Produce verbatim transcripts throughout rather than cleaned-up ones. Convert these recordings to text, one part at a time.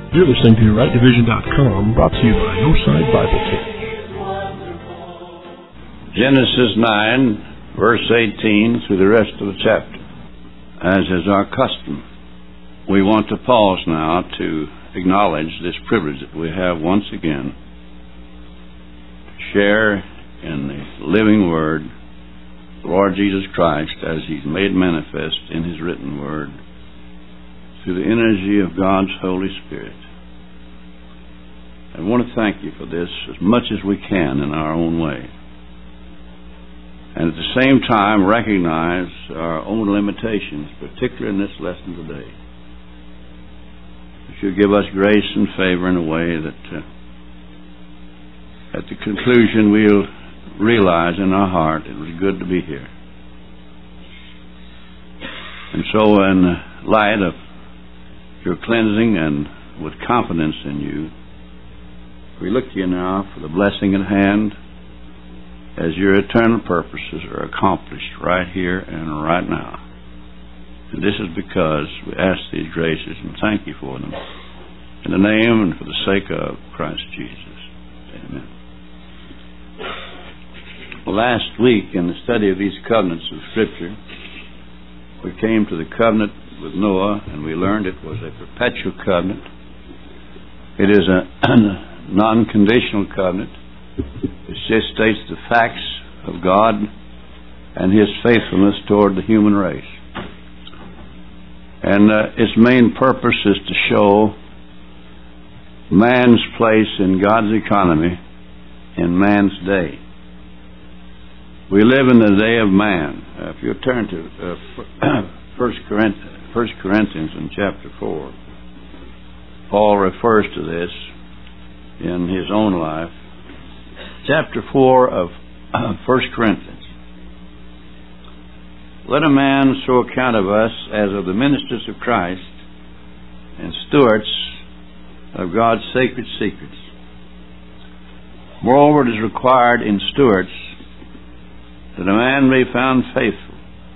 You're listening to right division dot com, brought to you by No Side Bible Tape. Genesis nine, verse eighteen, through the rest of the chapter. As is our custom, we want to pause now to acknowledge this privilege that we have once again to share in the living Word, the Lord Jesus Christ, as He's made manifest in His written Word, through the energy of God's Holy Spirit. I want to thank you for this as much as we can in our own way. And at the same time recognize our own limitations, particularly in this lesson today. That you'll give us grace and favor in a way that uh, at the conclusion we'll realize in our heart it was good to be here. And so in light of your cleansing and with confidence in you, we look to you now for the blessing at hand as your eternal purposes are accomplished right here and right now. And this is because we ask these graces and thank you for them. In the name and for the sake of Christ Jesus. Amen. Well, last week in the study of these covenants of Scripture, we came to the covenant with Noah, and we learned it was a perpetual covenant. It is a non-conditional covenant. It just states the facts of God and His faithfulness toward the human race. And uh, its main purpose is to show man's place in God's economy in man's day. We live in the day of man. Uh, if you turn to uh, First Corinthians in chapter four, Paul refers to this in his own life. Chapter four of First Corinthians. Let a man so account of us as of the ministers of Christ and stewards of God's sacred secrets. Moreover, it is required in stewards that a man be found faithful.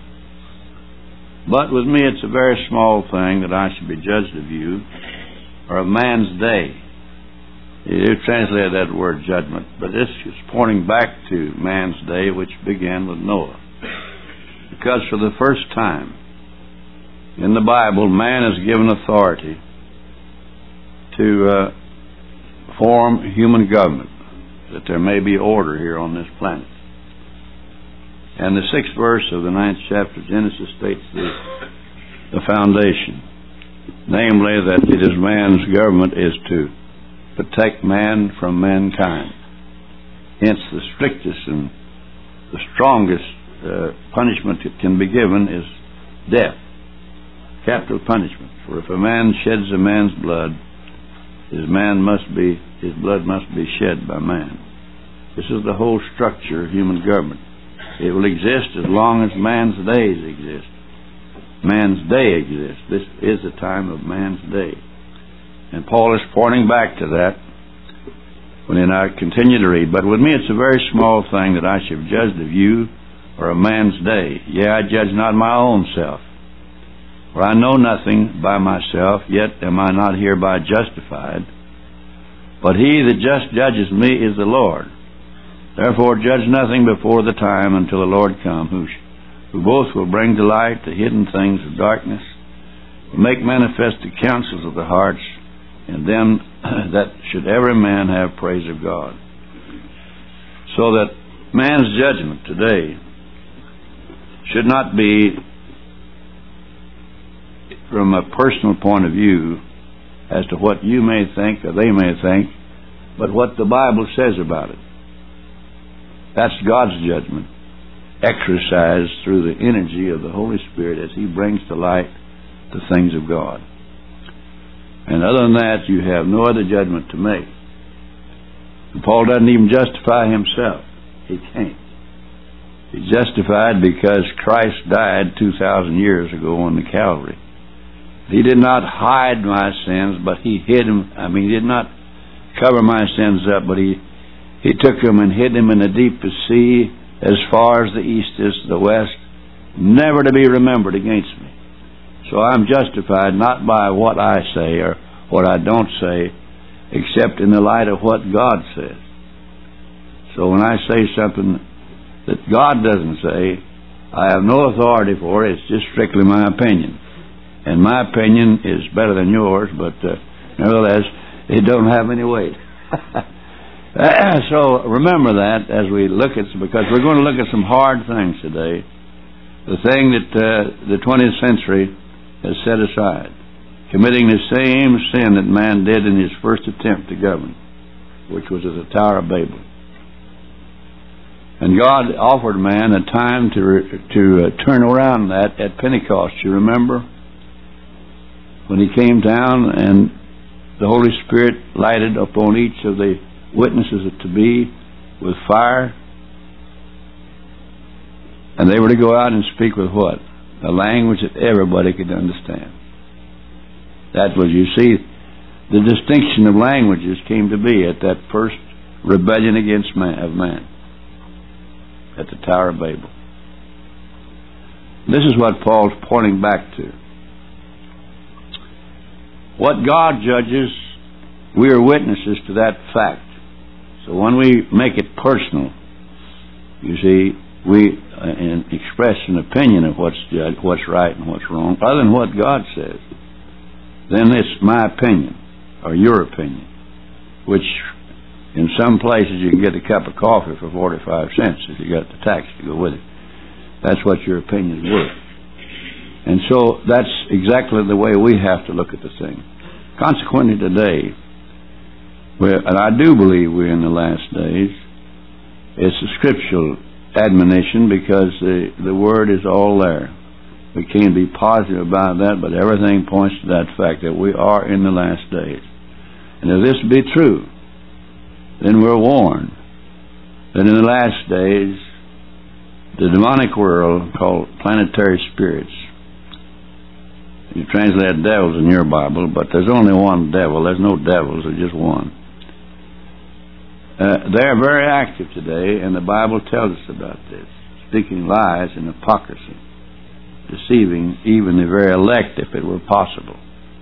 But with me it's a very small thing that I should be judged of you, or of man's day. You translated that word judgment, but this is pointing back to man's day, which began with Noah. Because for the first time in the Bible, man is given authority to uh, form human government, that there may be order here on this planet. And the sixth verse of the ninth chapter of Genesis states the, the foundation, namely that it is man's government is to protect man from mankind. Hence, the strictest and the strongest uh, punishment that can be given is death, capital punishment. For if a man sheds a man's blood, his man must be his blood must be shed by man. This is the whole structure of human government. It will exist as long as man's days exist. Man's day exists. This is the time of man's day. And Paul is pointing back to that when I continue to read. But with me it's a very small thing that I should have judged of you or a man's day. Yea, I judge not my own self. For I know nothing by myself, yet am I not hereby justified. But he that just judges me is the Lord. Therefore judge nothing before the time until the Lord come, who, who both will bring to light the hidden things of darkness, will make manifest the counsels of the hearts, and them that should every man have praise of God. So that man's judgment today should not be from a personal point of view as to what you may think or they may think, but what the Bible says about it. That's God's judgment, exercised through the energy of the Holy Spirit as He brings to light the things of God. And other than that, you have no other judgment to make. And Paul doesn't even justify himself. He can't. He's justified because Christ died two thousand years ago on the Calvary. He did not hide my sins, but He hid them. I mean, He did not cover my sins up, but He He took them and hid them in the deepest sea, as far as the east is to the west, never to be remembered against me. So I'm justified not by what I say or what I don't say, except in the light of what God says. So when I say something that God doesn't say, I have no authority for it. It's just strictly my opinion. And my opinion is better than yours, but uh, nevertheless, it don't have any weight. So remember that as we look at, because we're going to look at some hard things today. The thing that uh, the twentieth century has set aside, committing the same sin that man did in his first attempt to govern, which was at the Tower of Babel. And God offered man a time to to uh, turn around that at Pentecost. You remember when He came down and the Holy Spirit lighted upon each of the witnesses to be with fire, and they were to go out and speak with what? A language that everybody could understand. That was, you see, the distinction of languages came to be at that first rebellion against man, of man, at the Tower of Babel. This is what Paul's pointing back to. What God judges, we are witnesses to that fact. So when we make it personal, you see, we uh, express an opinion of what's judged, what's right and what's wrong, other than what God says. Then it's my opinion, or your opinion, which in some places you can get a cup of coffee for forty-five cents if you got the tax to go with it. That's what your opinion is worth. And so that's exactly the way we have to look at the thing. Consequently today, we're, and I do believe we're in the last days, it's a scriptural admonition because the, the Word is all there. We can't be positive about that, but everything points to that fact that we are in the last days. And if this be true, then we're warned that in the last days, the demonic world called planetary spirits, you translate devils in your Bible, but there's only one devil. There's no devils, there's just one. Uh, they're very active today, and the Bible tells us about this, speaking lies and hypocrisy, deceiving even the very elect if it were possible.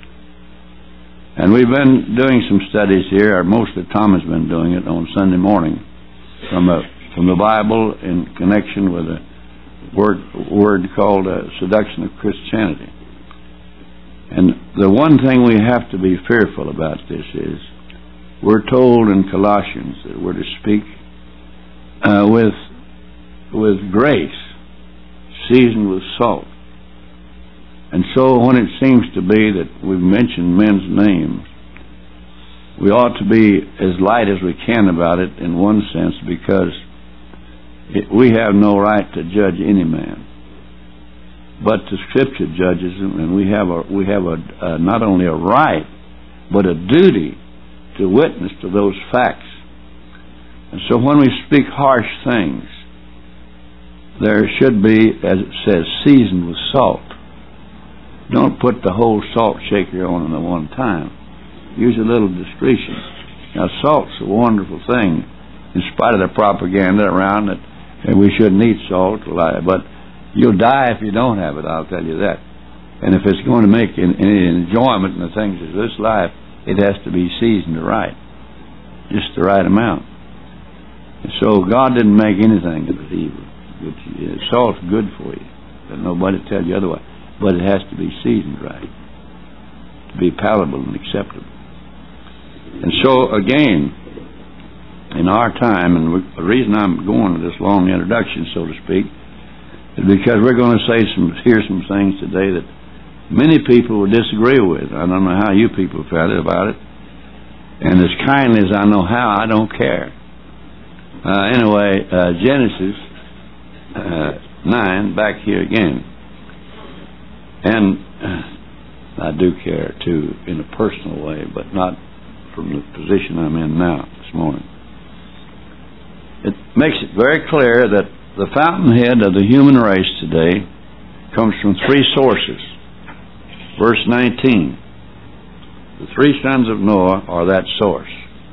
And we've been doing some studies here, or mostly Tom has been doing it on Sunday morning, from a, from the Bible in connection with a word, word called uh, seduction of Christianity. And the one thing we have to be fearful about this is, we're told in Colossians that we're to speak uh, with with grace, seasoned with salt. And so when it seems to be that we've mentioned men's names, we ought to be as light as we can about it in one sense, because it, we have no right to judge any man. But the Scripture judges him, and we have a we have a uh, not only a right, but a duty to witness to those facts. And so when we speak harsh things, there should be, as it says, seasoned with salt. Don't put the whole salt shaker on at one time. Use a little discretion. Now, salt's a wonderful thing, in spite of the propaganda around that, that we shouldn't eat salt, but you'll die if you don't have it, I'll tell you that. And if it's going to make any enjoyment in the things of this life, it has to be seasoned right, just the right amount. And so God didn't make anything that was evil. Salt's good for you, but nobody tell you otherwise. But it has to be seasoned right, to be palatable and acceptable. And so again, in our time, and we, the reason I'm going to this long introduction, so to speak, is because we're going to say some, hear some things today that many people will disagree with. I don't know how you people felt about it. And as kindly as I know how, I don't care. Uh, anyway, uh, Genesis uh, nine, back here again. And uh, I do care, too, in a personal way, but not from the position I'm in now, this morning. It makes it very clear that the fountainhead of the human race today comes from three sources. Verse nineteen, the three sons of Noah are that source.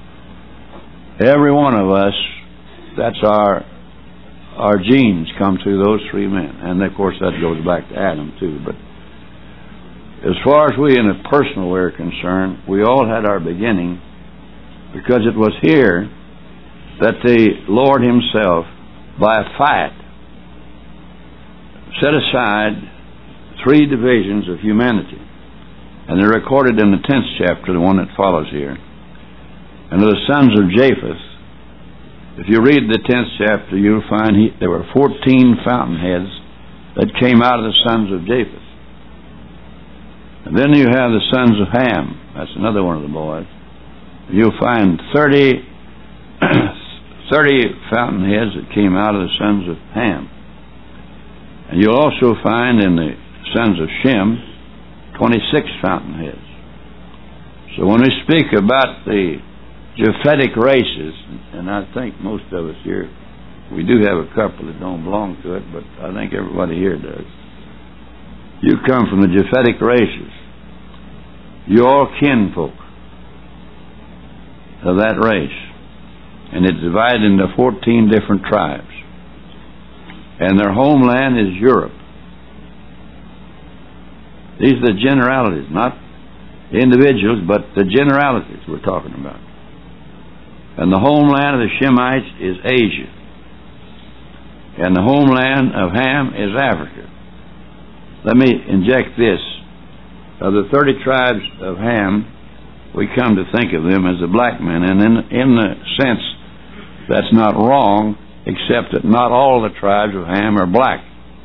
Every one of us, that's our our genes come through those three men. And of course that goes back to Adam too. But as far as we in a personal way are concerned, we all had our beginning because it was here that the Lord Himself, by a fight, set aside three divisions of humanity. And they're recorded in the tenth chapter, the one that follows here. And of the sons of Japheth, if you read the tenth chapter, you'll find he, there were fourteen fountainheads that came out of the sons of Japheth. And then you have the sons of Ham. That's another one of the boys. You'll find thirty, thirty fountainheads that came out of the sons of Ham. And you'll also find in the sons of Shem twenty-six fountainheads. So when we speak about the Japhetic races, and I think most of us here, we do have a couple that don't belong to it, but I think everybody here does. You come from the Japhetic races. You're all kinfolk of that race. And it's divided into fourteen different tribes. And their homeland is Europe. These are the generalities, not individuals, but the generalities we're talking about. And the homeland of the Shemites is Asia. And the homeland of Ham is Africa. Let me inject this. Of the thirty tribes of Ham, we come to think of them as the black men. And in, in the sense, that's not wrong, except that not all the tribes of Ham are black.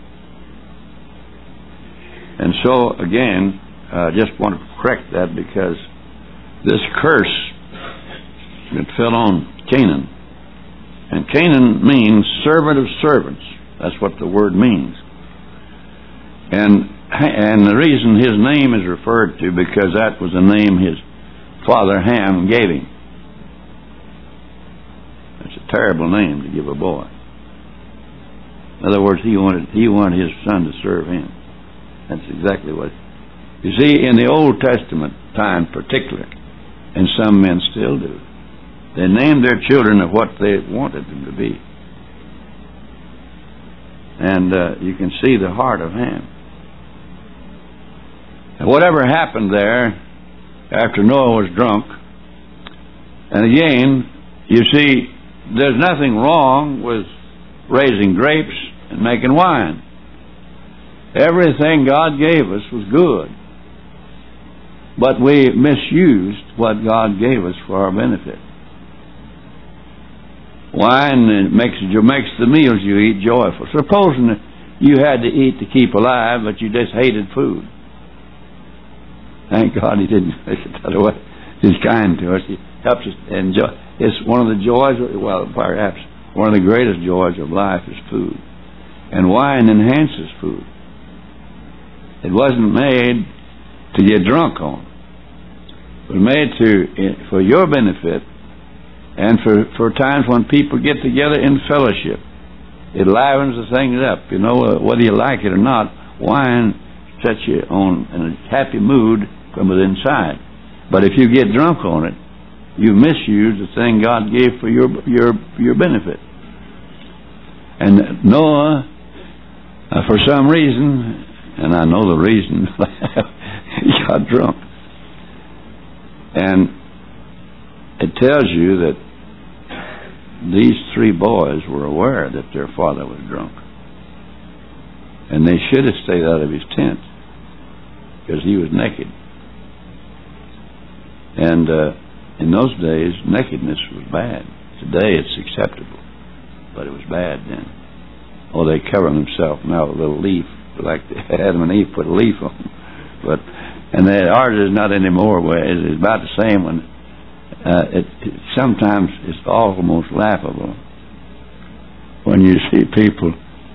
And so, again, I uh, just want to correct that because this curse that fell on Canaan. And Canaan means servant of servants. That's what the word means. And and the reason his name is referred to, because that was the name his father Ham gave him. It's a terrible name to give a boy. In other words, he wanted he wanted his son to serve him. That's exactly what. You see, in the Old Testament time particularly, and some men still do, they named their children of what they wanted them to be. And uh, you can see the heart of Ham. And whatever happened there after Noah was drunk, and again, you see, there's nothing wrong with raising grapes and making wine. Everything God gave us was good. But we misused what God gave us for our benefit. Wine makes makes the meals you eat joyful. Supposing that you had to eat to keep alive, but you just hated food. Thank God He didn't make it that way. He's kind to us. He helps us enjoy. It's one of the joys, well, perhaps one of the greatest joys of life is food. And wine enhances food. It wasn't made to get drunk on. It was made to for your benefit and for, for times when people get together in fellowship. It livens the things up. You know, whether you like it or not, wine sets you on in a happy mood from within inside. But if you get drunk on it, you misuse the thing God gave for your your your benefit. And Noah, uh, for some reason, and I know the reason, he got drunk. And it tells you that these three boys were aware that their father was drunk. And they should have stayed out of his tent because he was naked. And uh, in those days, nakedness was bad. Today it's acceptable, but it was bad then. Oh, they cover themselves now with a little leaf, like Adam and Eve put a leaf on them. But and they, ours is not anymore. It's about the same. When uh, it, it sometimes it's almost laughable when you see people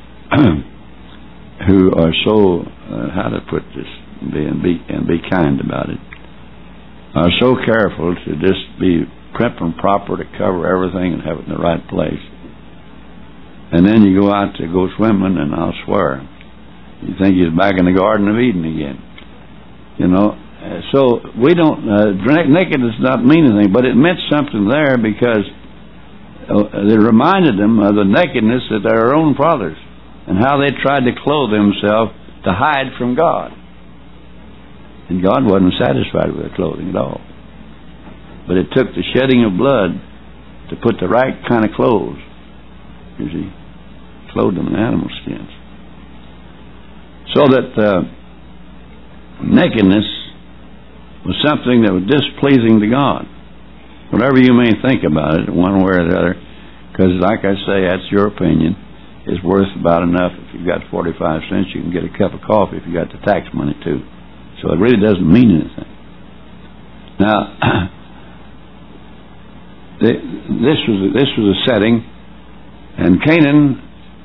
who are so uh, how to put this be and be and be kind about it. Are so careful to just be prim and proper to cover everything and have it in the right place. And then you go out to go swimming, and I'll swear, you think you're back in the Garden of Eden again. You know, uh, so we don't, uh, nakedness does not mean anything, but it meant something there because uh, it reminded them of the nakedness of their own fathers and how they tried to clothe themselves to hide from God. And God wasn't satisfied with their clothing at all. But it took the shedding of blood to put the right kind of clothes. You see, clothed them in animal skins. So that uh, nakedness was something that was displeasing to God. Whatever you may think about it, one way or the other, because like I say, that's your opinion, is worth about enough. If you've got forty-five cents, you can get a cup of coffee if you got the tax money too. So it really doesn't mean anything. Now, this was this was a setting, and Canaan,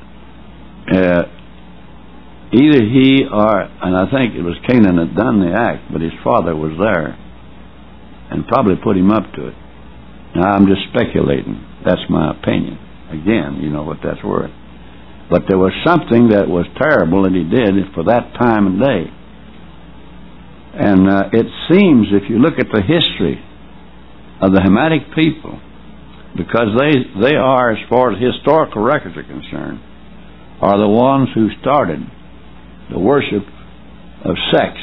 uh, either he or, and I think it was Canaan that done the act, but his father was there, and probably put him up to it. Now I'm just speculating. That's my opinion. Again, you know what that's worth. But there was something that was terrible that he did for that time and day. And uh, it seems, if you look at the history of the Hamitic people, because they they are, as far as historical records are concerned, are the ones who started the worship of sex.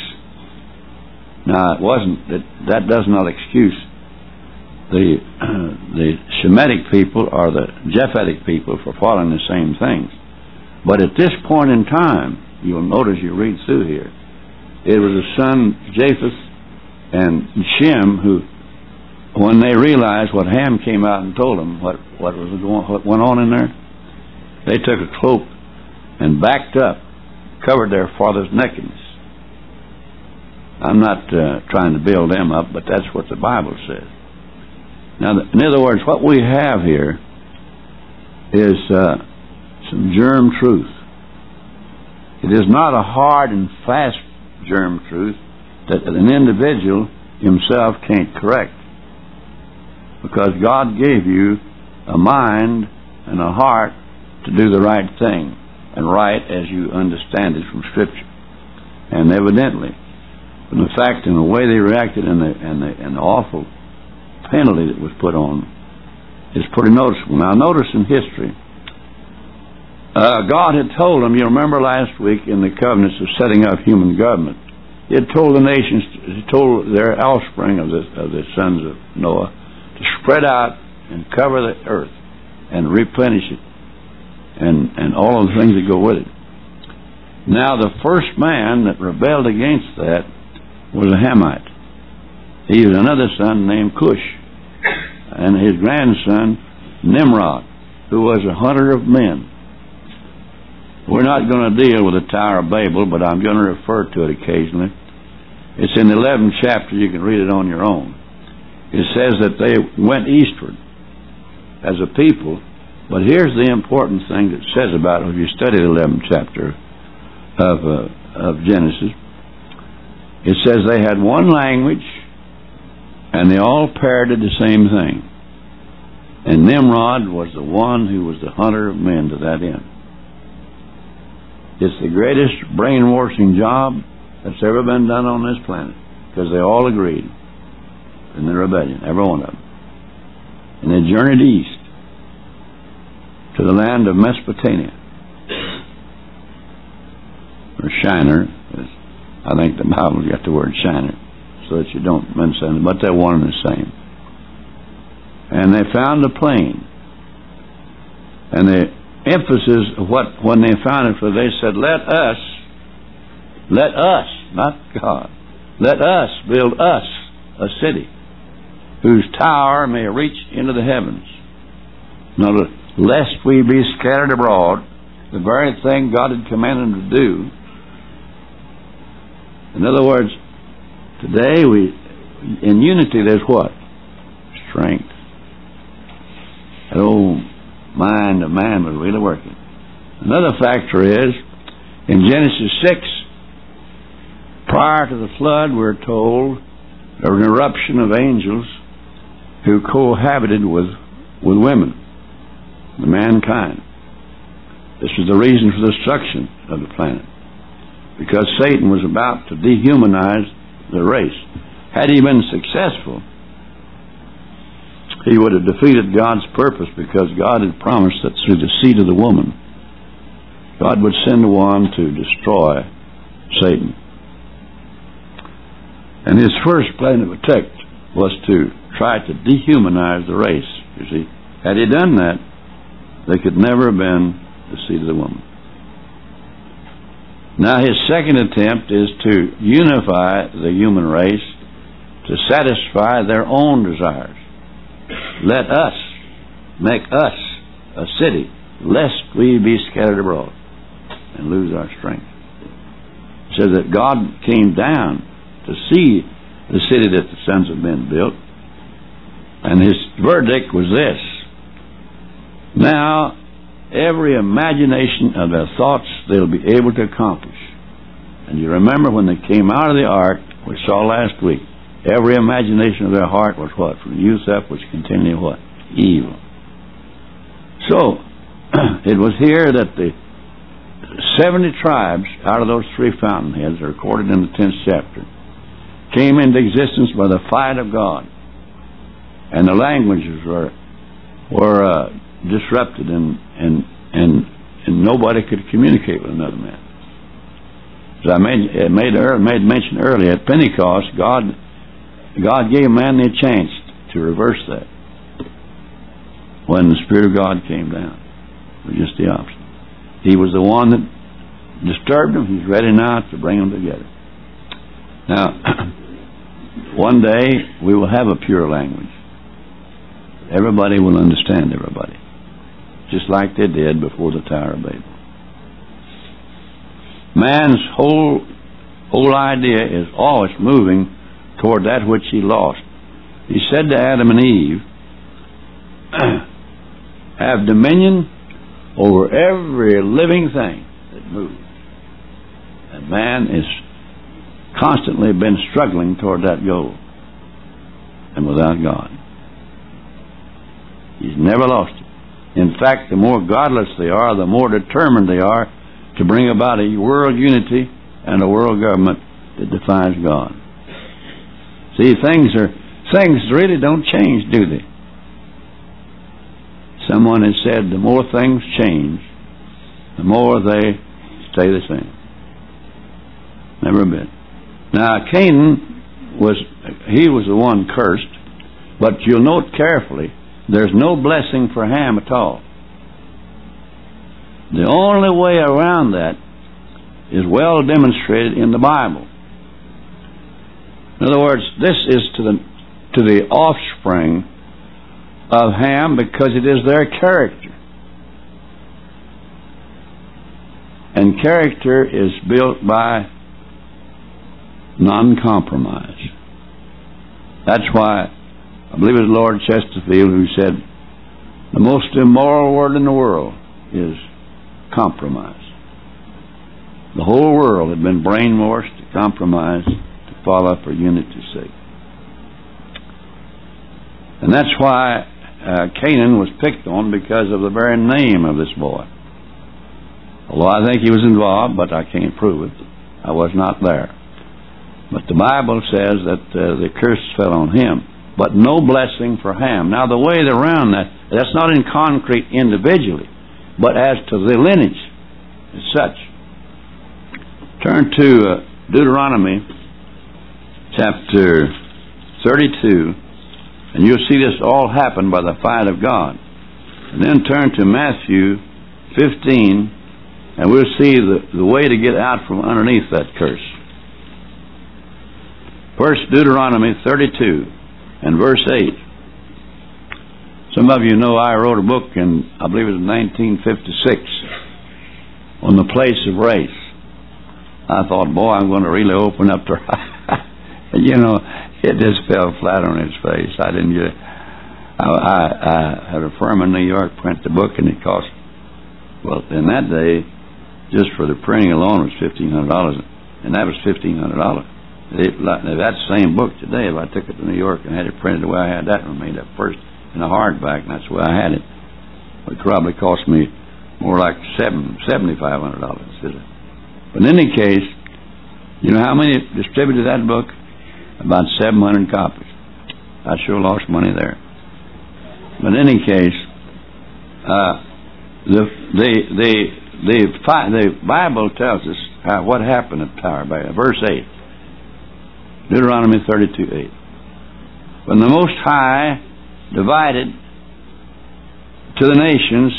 Now, it wasn't that that does not excuse the uh, the Shemitic people or the Japhetic people for following the same things. But at this point in time, you'll notice, you read through here, it was the son Japheth and Shem who, when they realized what Ham came out and told them what what was going, what went on in there, they took a cloak and backed up, covered their father's nakedness. I'm not uh, trying to build them up, but that's what the Bible says. Now, in other words, what we have here is uh, some germ truth. It is not a hard and fast germ truth that an individual himself can't correct, because God gave you a mind and a heart to do the right thing and right as you understand it from Scripture. And evidently, from the fact and the way they reacted and the, and the, and the awful penalty that was put on is pretty noticeable. Now, notice in history, uh, God had told them, you remember last week in the covenants of setting up human government, He had told the nations, He told their offspring of the, of the sons of Noah to spread out and cover the earth and replenish it and, and all of the things that go with it. Now, the first man that rebelled against that was a Hamite. He was another son named Cush, and his grandson Nimrod, who was a hunter of men. We're not going to deal with the Tower of Babel, but I'm going to refer to it occasionally. It's in the eleventh chapter. You can read it on your own. It says that they went eastward as a people, but here's the important thing that it says about it. If you study the eleventh chapter of, uh, of Genesis, it says they had one language, and they all parroted the same thing. And Nimrod was the one who was the hunter of men to that end. It's the greatest brainwashing job that's ever been done on this planet, because they all agreed in the rebellion, every one of them. And they journeyed east to the land of Mesopotamia, or Shinar. I think the Bible's got the word Shinar, so that you don't misunderstand, but they're one and the same. And they found a plain, and the emphasis of what, when they found it, for they said, let us, let us, not God, let us build us a city whose tower may reach into the heavens. Now, lest we be scattered abroad, the very thing God had commanded them to do. In other words, today we, in unity, there's what? Strength. That old mind of man was really working. Another factor is, in Genesis six, prior to the flood, we're told there was an eruption of angels who cohabited with, with women, the mankind. This was the reason for the destruction of the planet, because Satan was about to dehumanize the race. Had he been successful, he would have defeated God's purpose, because God had promised that through the seed of the woman, God would send one to destroy Satan. And his first plan of attack was to try to dehumanize the race, you see. Had he done that, they could never have been the seed of the woman. Now his second attempt is to unify the human race to satisfy their own desires. Let us make us a city, lest we be scattered abroad and lose our strength. It says that God came down to see the city that the sons of men built, and his verdict was this: now every imagination of their thoughts they'll be able to accomplish. And you remember when they came out of the ark, we saw last week, every imagination of their heart was what? From youth up was continually what? Evil. So, it was here that the seventy tribes out of those three fountainheads, recorded in the tenth chapter, came into existence by the fight of God. And the languages were were uh, disrupted, and, and and and nobody could communicate with another man. As I made made, made mention earlier, at Pentecost, God God gave man the chance to reverse that. When the Spirit of God came down, it was just the opposite. He was the one that disturbed them. He's ready now to bring them together. Now, one day we will have a pure language. Everybody will understand everybody, just like they did before the Tower of Babel. Man's whole whole idea is always moving toward that which he lost. He said to Adam and Eve, have dominion over every living thing that moves. And man has constantly been struggling toward that goal, and without God. He's never lost it. In fact, the more godless they are, the more determined they are to bring about a world unity and a world government that defies God. See, things are things really don't change, do they? Someone has said the more things change, the more they stay the same. Never a bit. Now, Canaan was he was the one cursed, but you'll note carefully, there's no blessing for Ham at all. The only way around that is well demonstrated in the Bible. In other words, this is to the to the offspring of Ham because it is their character. And character is built by non-compromise. That's why I believe it was Lord Chesterfield who said the most immoral word in the world is compromise. The whole world had been brainwashed to compromise, to follow for unity's sake. And that's why uh, Canaan was picked on, because of the very name of this boy. Although I think he was involved, but I can't prove it. I was not there. But the Bible says that uh, the curse fell on him, but no blessing for Ham. Now, the way around that, that's not in concrete individually, but as to the lineage as such. Turn to uh, Deuteronomy chapter thirty-two, and you'll see this all happen by the fight of God. And then turn to Matthew fifteen, and we'll see the, the way to get out from underneath that curse. First, Deuteronomy thirty-two and verse eight. Some of you know I wrote a book in, I believe it was nineteen fifty-six, on the place of race. I thought, boy, I'm going to really open up to you know, it just fell flat on its face. I didn't get it. I, I, I had a firm in New York print the book, and it cost, well, in that day, just for the printing alone was fifteen hundred dollars, and that was fifteen hundred dollars. It, that same book today, if I took it to New York and had it printed the way I had that one made up first in a hardback, and that's the way I had it, it would probably cost me more like seven seventy-five hundred dollars. But in any case, you know how many distributed that book? About seven hundred copies. I sure lost money there. But in any case, uh, the the the the the Bible tells us how, what happened at Tower of Babel. Verse eight. Deuteronomy thirty-two eight. When the Most High divided to the nations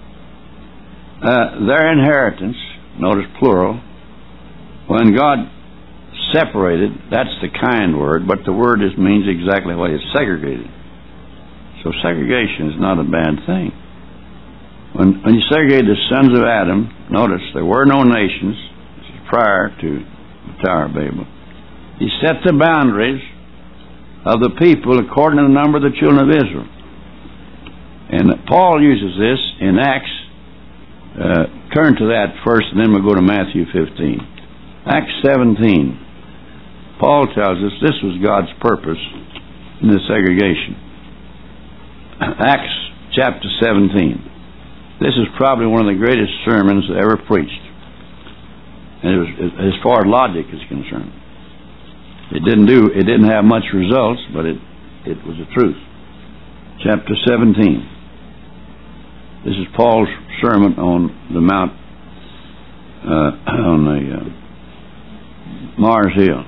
uh, their inheritance, notice plural, when God separated, that's the kind word, but the word just means exactly what is segregated. So segregation is not a bad thing. When, when you segregated the sons of Adam, notice there were no nations prior to the Tower of Babel. He set the boundaries of the people according to the number of the children of Israel. And Paul uses this in Acts. Uh, turn to that first, and then we'll go to Matthew fifteen. Acts seventeen. Paul tells us this was God's purpose in the segregation. Acts chapter seventeen. This is probably one of the greatest sermons ever preached. And it was, as far as logic is concerned. It didn't do, it didn't have much results, but it, it was the truth. Chapter seventeen. This is Paul's sermon on the Mount, uh, on the uh, Mars Hill.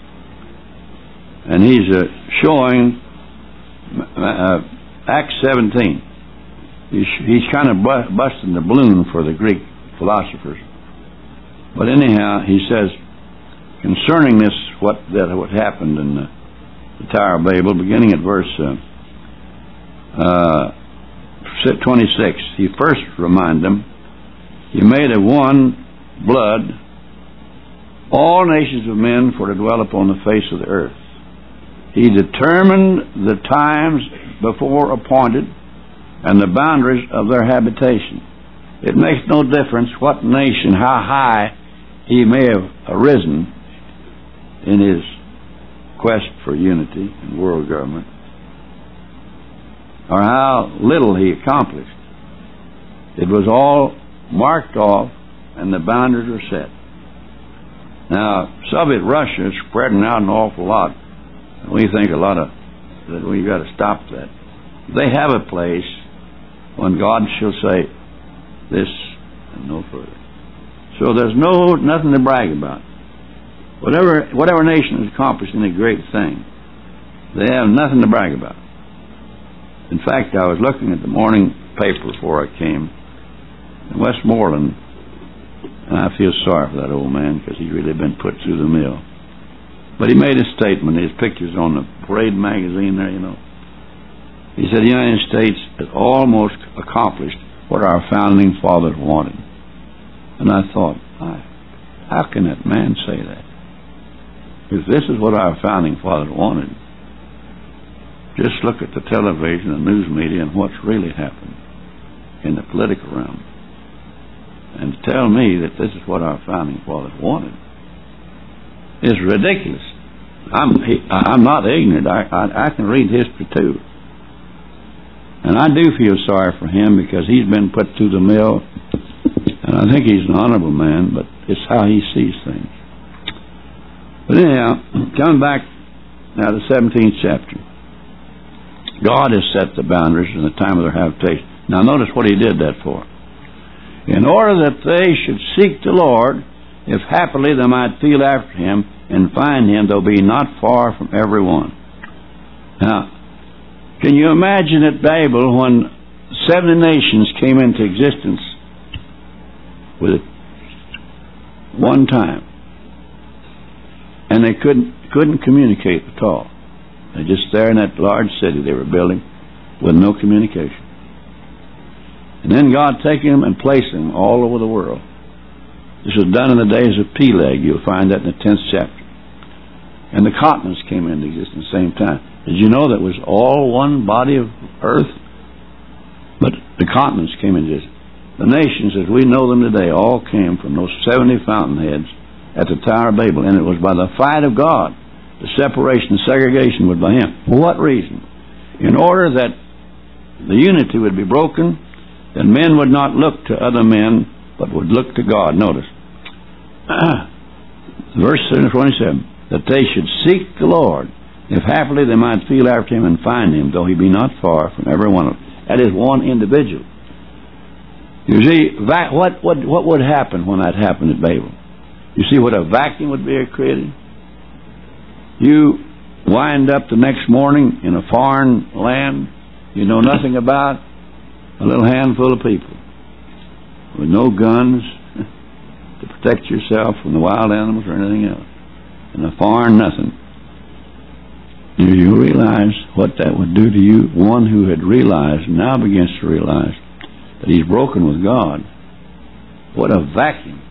And he's uh, showing, uh, Acts seventeen. He's, he's kind of bu- busting the balloon for the Greek philosophers. But anyhow, he says, concerning this, what that what happened in the, the Tower of Babel, beginning at verse uh, uh, twenty-six, he first reminded them, he made of one blood all nations of men for to dwell upon the face of the earth. He determined the times before appointed and the boundaries of their habitation. It makes no difference what nation, how high he may have arisen in his quest for unity and world government, or how little he accomplished. It was all marked off and the boundaries were set. Now, Soviet Russia is spreading out an awful lot. We think a lot of that we've got to stop that. They have a place when God shall say this and no further. So there's no nothing to brag about. Whatever whatever nation is accomplishing a great thing, they have nothing to brag about. In fact, I was looking at the morning paper before I came in Westmoreland, and I feel sorry for that old man because he's really been put through the mill. But he made a statement. His picture's on the Parade magazine there, you know. He said the United States has almost accomplished what our founding fathers wanted. And I thought, how can that man say that? If this is what our founding fathers wanted, just look at the television and news media and what's really happened in the political realm. And to tell me that this is what our founding fathers wanted is ridiculous. I'm he, I'm not ignorant. I, I I can read history too, and I do feel sorry for him because he's been put through the mill, and I think he's an honorable man, but it's how he sees things. But anyhow, coming back now to the seventeenth chapter, God has set the boundaries in the time of their habitation. Now notice what he did that for. In order that they should seek the Lord, if happily they might feel after him and find him, though be not far from every one. Now, can you imagine at Babel when seventy nations came into existence with one time, and they couldn't couldn't communicate at all? They're just there in that large city they were building with no communication. And then God taking them and placing them all over the world. This was done in the days of Peleg. You'll find that in the tenth chapter. And the continents came into existence at the same time. Did you know that was all one body of earth? But the continents came into existence. The nations as we know them today all came from those seventy fountainheads at the Tower of Babel. And it was by the fight of God. The separation, the segregation was by him. For what reason? In order that the unity would be broken, then men would not look to other men, but would look to God. Notice. Verse twenty-seven. That they should seek the Lord, if happily they might feel after him and find him, though he be not far from every one of them. That is one individual. You see, what, what, what would happen when that happened at Babel? You see what a vacuum would be created? you wind up the next morning in a foreign land you know nothing about, a little handful of people with no guns to protect yourself from the wild animals or anything else, in a foreign nothing. Do you realize what that would do to you? One who had realized, now begins to realize that he's broken with God. What a vacuum.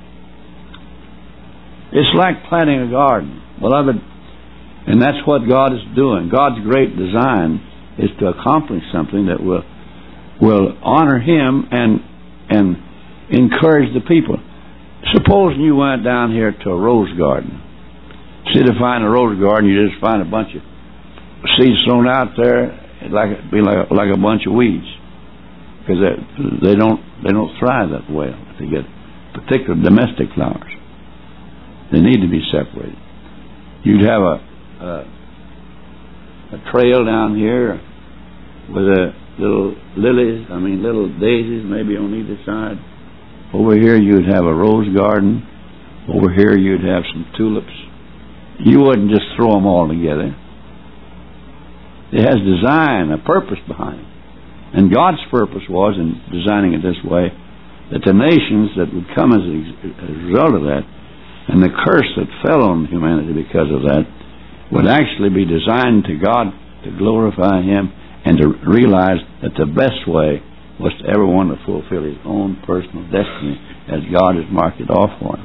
It's like planting a garden, beloved, and that's what God is doing. God's great design is to accomplish something that will will honor Him and and encourage the people. Suppose you went down here to a rose garden. Instead of finding a rose garden, you just find a bunch of seeds thrown out there. It'd like it'd be like like a bunch of weeds, because they, they don't they don't thrive that well if they get particular domestic flowers. They need to be separated. You'd have a a, a trail down here with a little lilies, I mean little daisies maybe on either side. Over here you'd have a rose garden. Over here you'd have some tulips. You wouldn't just throw them all together. It has design, a purpose behind it. And God's purpose was, in designing it this way, that the nations that would come as a result of that, and the curse that fell on humanity because of that, would actually be designed to God to glorify Him and to realize that the best way was to everyone to fulfill his own personal destiny as God has marked it off for him.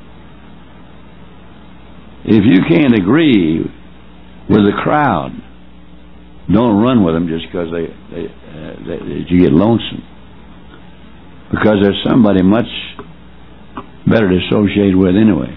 If you can't agree with the crowd, don't run with them just because they, they, uh, they, they, you get lonesome. Because there's somebody much better to associate with anyway.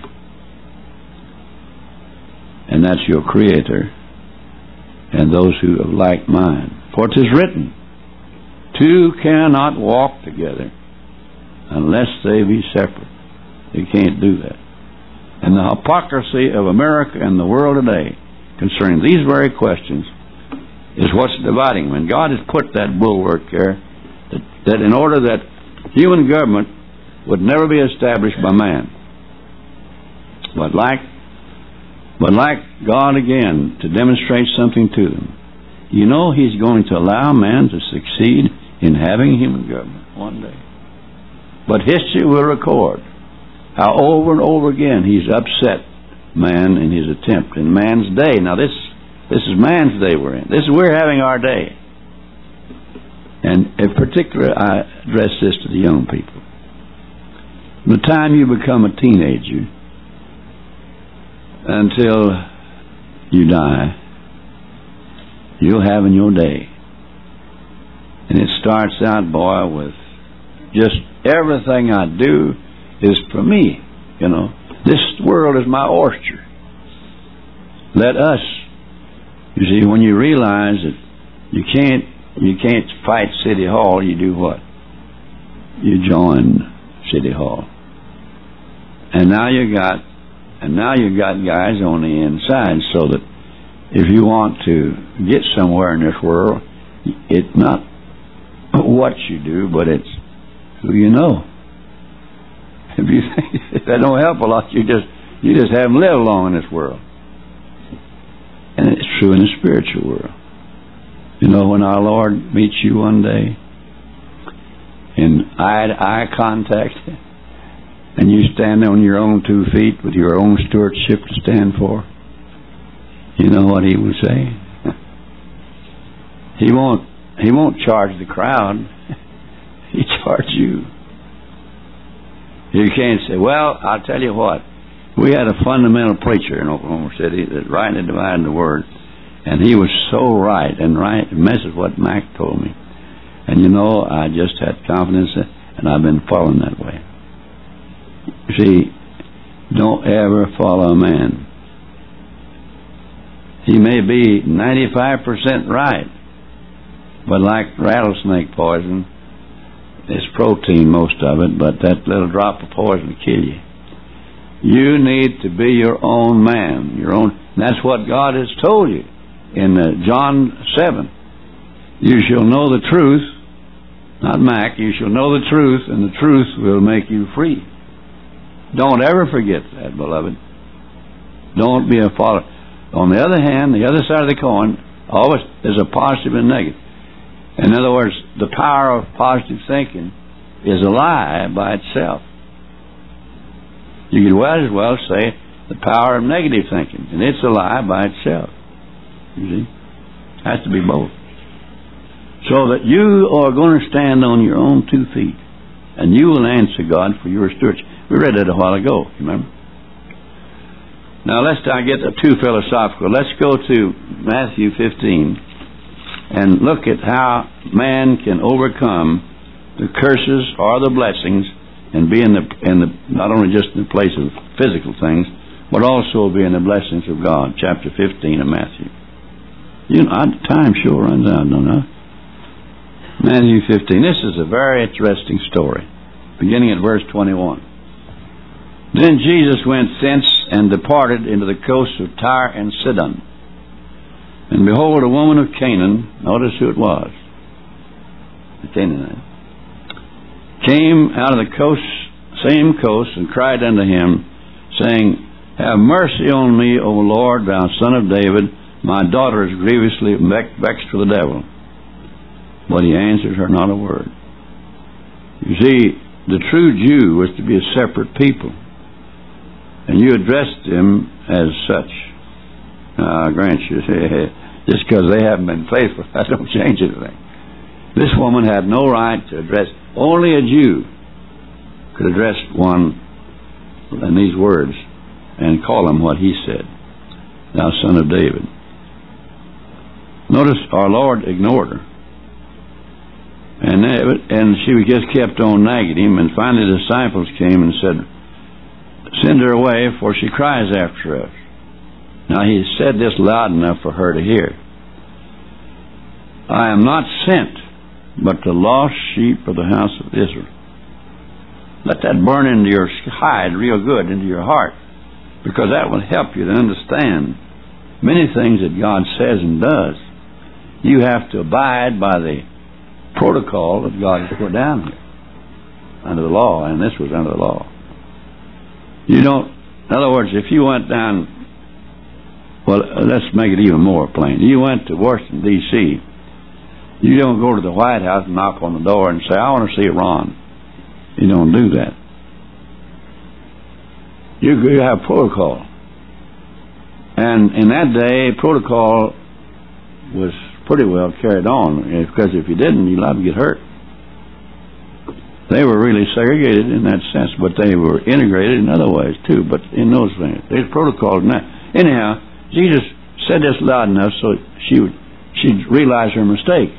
And that's your Creator and those who have like mind. For it is written, two cannot walk together unless they be separate. They can't do that. And the hypocrisy of America and the world today concerning these very questions is what's dividing them. And God has put that bulwark there that, that in order that human government would never be established by man. But like but like God again, to demonstrate something to them, you know He's going to allow man to succeed in having human government one day. But history will record how over and over again He's upset man in his attempt in man's day. Now this this is man's day we're in. This is we're having our day. And in particular, I address this to the young people. From the time you become a teenager until you die, you'll have in your day. And it starts out, boy, with just everything I do is for me. You know, this world is my oyster. Let us. You see, when you realize that you can't you can't fight City Hall, you do what? You join City Hall. And now you got and now you got guys on the inside, so that if you want to get somewhere in this world, it's not what you do, but it's who you know. If you think if that don't help a lot, you just you just haven't lived long in this world. And it's true in the spiritual world. You know, when our Lord meets you one day in eye-to-eye contact, and you stand on your own two feet with your own stewardship to stand for, you know what He would say? He won't. He won't charge the crowd. He charge you. You can't say, "Well, I'll tell you what. We had a fundamental preacher in Oklahoma City that rightly divided the word, and he was so right and right. And this is what Mac told me, and you know, I just had confidence, and I've been following that way." You see, don't ever follow a man. He may be ninety-five percent right, but like rattlesnake poison, it's protein, most of it, but that little drop of poison will kill you. You need to be your own man, your own. That's what God has told you in uh, John seven. You shall know the truth, not Mac. You shall know the truth, and the truth will make you free. Don't ever forget that, beloved. Don't be a follower. On the other hand, the other side of the coin always is a positive and negative. In other words, the power of positive thinking is a lie by itself. You could well as well say the power of negative thinking, and it's a lie by itself. You see? It has to be both. So that you are going to stand on your own two feet, and you will answer God for your stewardship. We read that a while ago, remember? Now, lest I get too philosophical, let's go to Matthew fifteen and look at how man can overcome the curses or the blessings and be in the, in the not only just in the place of physical things, but also be in the blessings of God. Chapter fifteen of Matthew. You know, time sure runs out, don't I? Matthew fifteen. This is a very interesting story, beginning at verse twenty-one. Then Jesus went thence and departed into the coasts of Tyre and Sidon. And behold, a woman of Canaan, notice who it was, the Canaanite, came out of the coast, same coast, and cried unto him, saying, Have mercy on me, O Lord, thou son of David. My daughter is grievously vexed with the devil. But he answered her not a word. You see, the true Jew was to be a separate people. And you addressed them as such. Uh, I grant you, just because they haven't been faithful, that don't change anything. This woman had no right to address, only a Jew could address one in these words and call him what he said, Thou son of David. Notice our Lord ignored her. And, and she just kept on nagging him, and finally the disciples came and said, Send her away, for she cries after us. Now he said this loud enough for her to hear. I am not sent, but the lost sheep of the house of Israel. Let that burn into your hide real good, into your heart, because that will help you to understand many things that God says and does. You have to abide by the protocol that God has put down here under the law, and this was under the law. You don't, in other words, if you went down, well, let's make it even more plain. You went to Washington, D C, you don't go to the White House and knock on the door and say, I want to see Ron. You don't do that. You, you have protocol. And in that day, protocol was pretty well carried on, because if you didn't, you'd liable to get hurt. They were really segregated in that sense, but they were integrated in other ways too, but in those things. There's protocols now. Anyhow, Jesus said this loud enough so she would she'd realize her mistake.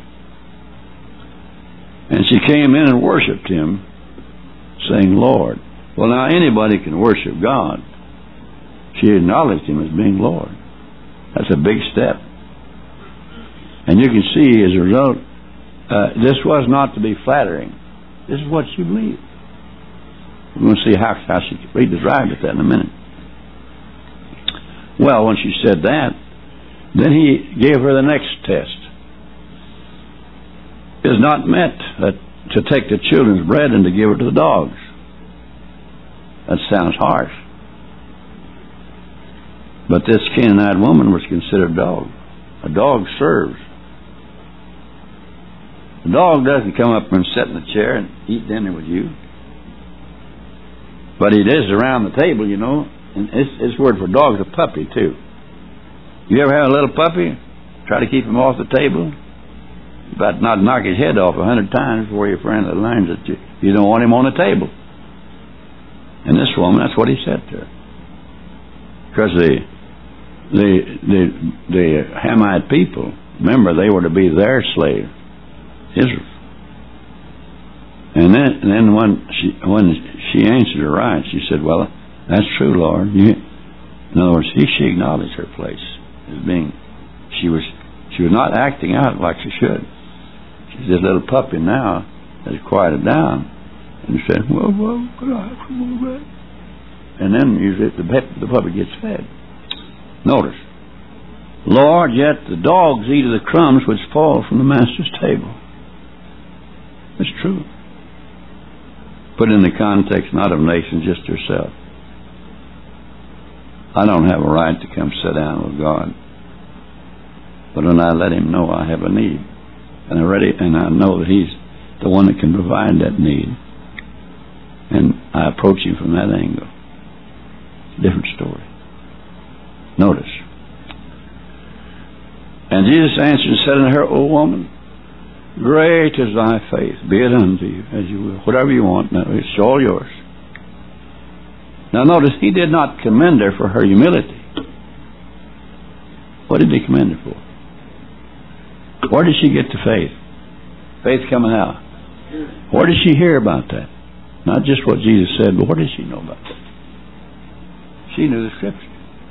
And she came in and worshipped him, saying, Lord. Well, now anybody can worship God. She acknowledged him as being Lord. That's a big step. And you can see as a result, uh, this was not to be flattering. This is what she believed. We're going to see how, how she could read the drive at that in a minute. Well, when she said that, then he gave her the next test. It is not meant uh, to take the children's bread and to give it to the dogs. That sounds harsh. But this Canaanite woman was considered a dog. A dog serves. The dog doesn't come up and sit in the chair and eat dinner with you. But it is around the table, you know. And it's, it's word for dog is a puppy, too. You ever have a little puppy? Try to keep him off the table? About not knock his head off a hundred times before your friend that learns that you, you don't want him on the table. And this woman, that's what he said to her. Because the, the, the, the Hamite people, remember, they were to be their slave. Israel. And then, and then when she when she answered her right, she said, "Well, that's true, Lord." You, in other words, she, she acknowledged her place as being. She was she was not acting out like she should. She's this little puppy now has quieted down and said, "Well, well, could I have some more bread?" And then usually the the puppy gets fed. Notice, Lord, yet the dogs eat of the crumbs which fall from the master's table. It's true. Put in the context not of nations, just herself. I don't have a right to come sit down with God. But when I let Him know I have a need, and I ready, and I know that He's the one that can provide that need, and I approach Him from that angle, different story. Notice. And Jesus answered and said unto her, O woman, great is thy faith. Be it unto you as you will. Whatever you want, now it's all yours. Now notice, He did not commend her for her humility. What did He commend her for? Where did she get the faith? Faith coming out. Where did she hear about that? Not just what Jesus said, but what did she know about that? She knew the Scripture.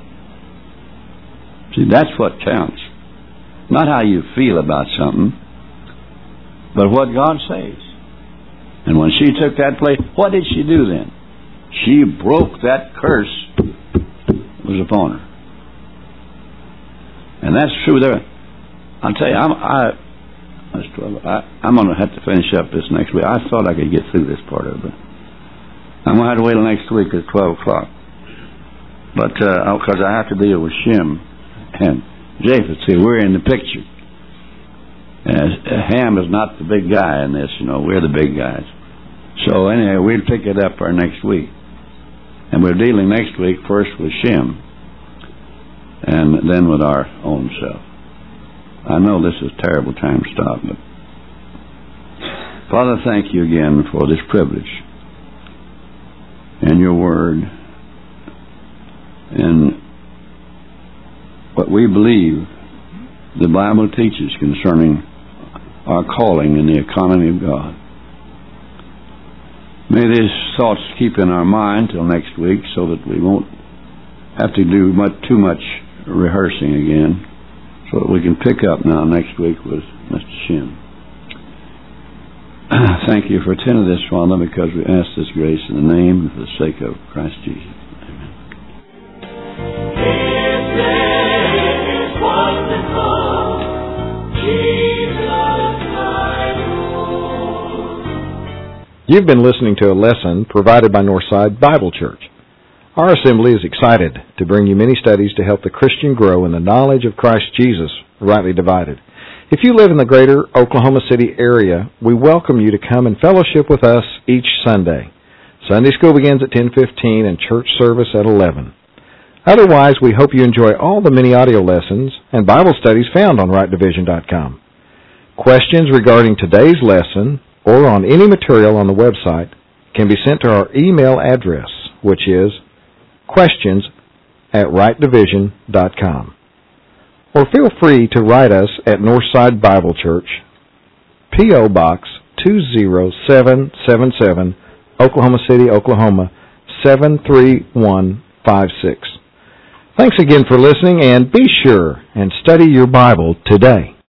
See, that's what counts. Not how you feel about something, but what God says. And when she took that place, what did she do then? She broke that curse that was upon her. And that's true there. I'll tell you, I'm, I, that's twelve, I, I'm going to have to finish up this next week. I thought I could get through this part of it. I'm going to have to wait till next week at twelve o'clock. But, because uh, I have to deal with Shem and Japheth. See, we're in the picture. Uh, Ham is not the big guy in this, you know. We're the big guys. So anyway, we'll pick it up our next week. And we're dealing next week first with Shem and then with our own self. I know this is a terrible time to stop, but Father, thank you again for this privilege and your word and what we believe the Bible teaches concerning our calling in the economy of God. May these thoughts keep in our mind till next week so that we won't have to do much, too much rehearsing again, so that we can pick up now next week with Mister Shem. Thank you for attending this, Father, because we ask this grace in the name and for the sake of Christ Jesus. Amen. His name is wonderful, Jesus my Lord. You've been listening to a lesson provided by Northside Bible Church. Our assembly is excited to bring you many studies to help the Christian grow in the knowledge of Christ Jesus, rightly divided. If you live in the greater Oklahoma City area, we welcome you to come and fellowship with us each Sunday. Sunday school begins at ten fifteen and church service at eleven. Otherwise, we hope you enjoy all the many audio lessons and Bible studies found on right division dot com. Questions regarding today's lesson or on any material on the website can be sent to our email address, which is questions at right division dot com. Or feel free to write us at Northside Bible Church, P O. Box two zero seven seven seven, Oklahoma City, Oklahoma seven three one five six. Thanks again for listening, and be sure and study your Bible today.